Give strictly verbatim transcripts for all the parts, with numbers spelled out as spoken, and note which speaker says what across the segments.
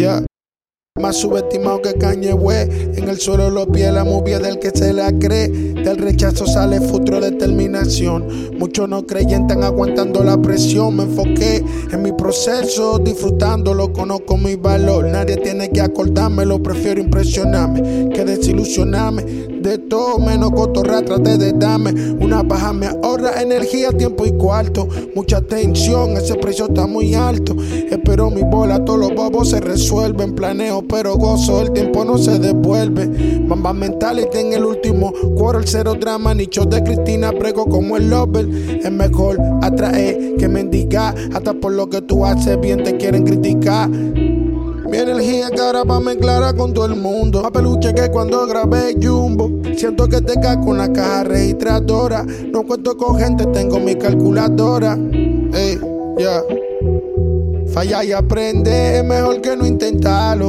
Speaker 1: Yeah. Más subestimado que Kanye West. En el suelo los pies, la movie del que se la cree. Del rechazo sale futuro determinación. Muchos no creyentes aguantando la presión. Me enfoqué en mi proceso, disfrutándolo, conozco mi valor. Nadie tiene que acordármelo, prefiero impresionarme que desilusionarme. De todo menos cotorra traté de darme. Una baja me ahorra energía, tiempo y cuarto. Mucha tensión, ese precio está muy alto. Espero mi bola, todos los bobos se resuelven. Planeo pero gozo, el tiempo no se devuelve. Mamba mentality en el último quarter, cero drama, ni show de Cristina Prego como el Lover. Es mejor atraer que mendigar, hasta por lo que tú haces bien te quieren criticar. Mi energía que ahora va mezclar con todo el mundo. Más peluche que cuando grabé Jumbo. Siento que te cago con la caja registradora. No cuento con gente, tengo mi calculadora. Ey, ya yeah. Falla y aprende, es mejor que no intentarlo.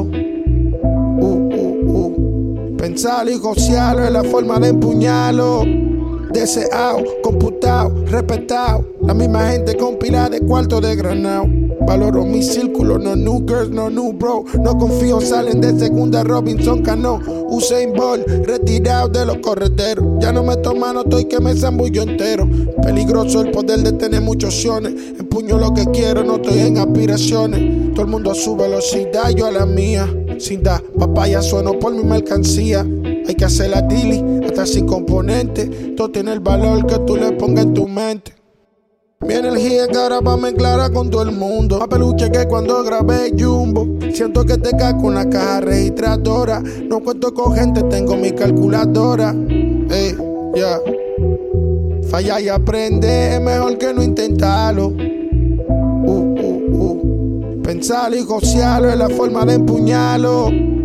Speaker 1: Uh, uh, uh. Pensarlo y gocearlo es la forma de empuñarlo. Deseado, computado, respetado. La misma gente con pila de cuarto de granado. Valoro mi círculo, no new girls, no new bro. No confío, salen de segunda Robinson Cano. Usain Bolt, retirado de los correteros. Ya no me tomo mano, estoy que me zambullo entero. Peligroso el poder de tener muchas opciones. Empuño lo que quiero, no estoy en aspiraciones. Todo el mundo a su velocidad, yo a la mía. Sin dar papaya sueno por mi mercancía. Hay que hacer la dili, hasta sin componente. Todo tiene el valor que tú le pongas en tu mente. Mi energía que ahora va mezclar con todo el mundo. Más peluche que cuando grabé Jumbo. Siento que te cago con la caja registradora. No cuento con gente, tengo mi calculadora. Ey, ya yeah. Falla y aprende, es mejor que no intentarlo. Uh, uh, uh. Pensarlo y gocearlo es la forma de empuñarlo.